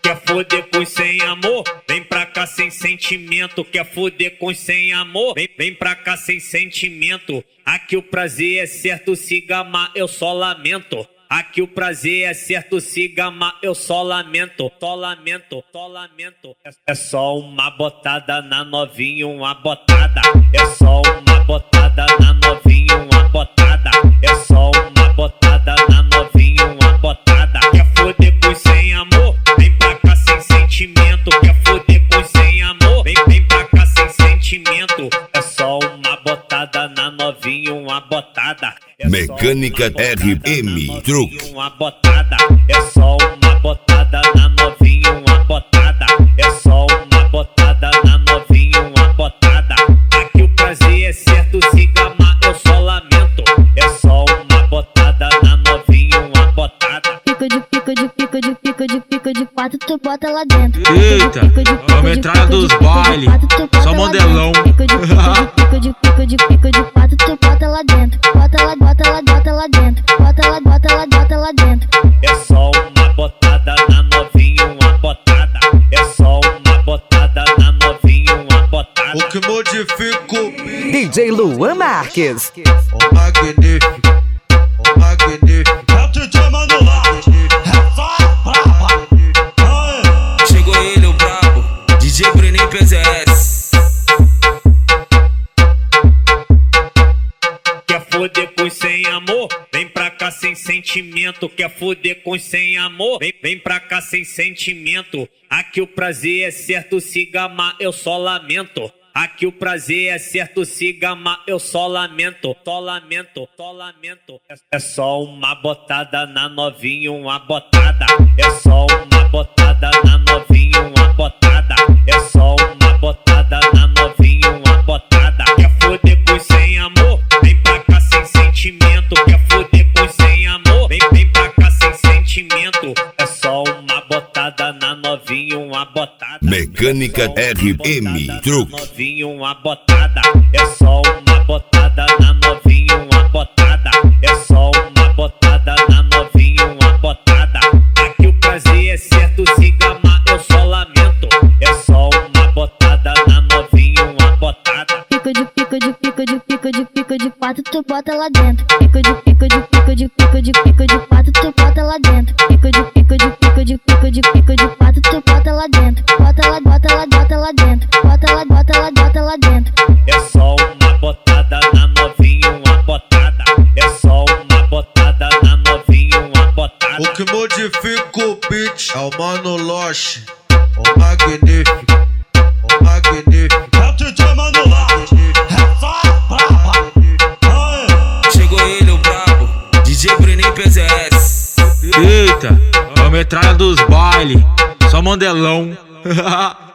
Quer foder com sem amor? Vem pra cá sem sentimento. Quer foder com sem amor? Vem pra cá sem sentimento. Aqui o prazer é certo, se gamar eu só lamento. Aqui o prazer é certo, se gamar eu só lamento. Só lamento, só lamento. É só uma botada na novinha, uma botada. É só uma botada na novinha, uma botada. É só uma botada na novinha, uma botada. Quer foder com sem amor? Vem pra cá sem sentimento. Quer foder com sem amor? Vem pra cá sem sentimento. É só uma botada na novinha, uma botada. Mecânica RM Truck. Uma botada. É só uma botada na novinha, uma botada. É só uma botada na novinha, uma botada. Aqui o prazer é certo, se gamar eu só lamento. É só uma botada na novinha, uma botada. Pico de quatro, tu bota lá dentro. Eita, a metralha dos bailes, só modelão. Pico de quatro, tu bota lá dentro. Bota lá dentro. Bota lá dentro. É só uma botada na novinha, uma botada. É só uma botada na novinha, uma botada. O que modifica o DJ Luan Marques. o magnífico, o magnífico. É o DJ Manular, é só braba. Chegou ele, o brabo, DJ Bruninho PZS. Quer foder com sem amor? Vem pra cá sem sentimento. Quer foder com sem amor? Vem pra cá sem sentimento. Aqui o prazer é certo, se gamar eu só lamento. Aqui o prazer é certo, se gamar eu só lamento. Só lamento, só lamento. É só uma botada na novinha, uma botada. É só uma botada na novinha, uma botada. É só uma botada na novinha, uma botada. Quer foder com sem amor? Vem pra cá sem sentimento. Quer foder com sem amor? Vem pra cá sem sentimento. É só uma botada na novinha, uma botada. Mecânica RM Truck. Novinha, uma botada. É só uma botada na novinha, uma botada. É só uma botada na novinha, uma botada. Aqui o prazer é certo, se gamar eu só lamento. É só uma botada na novinha, uma botada. Pico de quatro, tu bota lá dentro. Pico de quatro, tu bota lá dentro. Pico de quatro, tu bota lá dentro. Bota lá dentro. Bota lá dentro. É só uma botada na novinha, uma botada. É só uma botada na novinha, uma botada. O que modifica o beat é o Mano Loche, o magnífico, o magnífico. É o DJ Manular, é só braba. Chegou ele, o brabo, DJ Bruninho PZS. Eita, a metralha dos bailes, só modelão.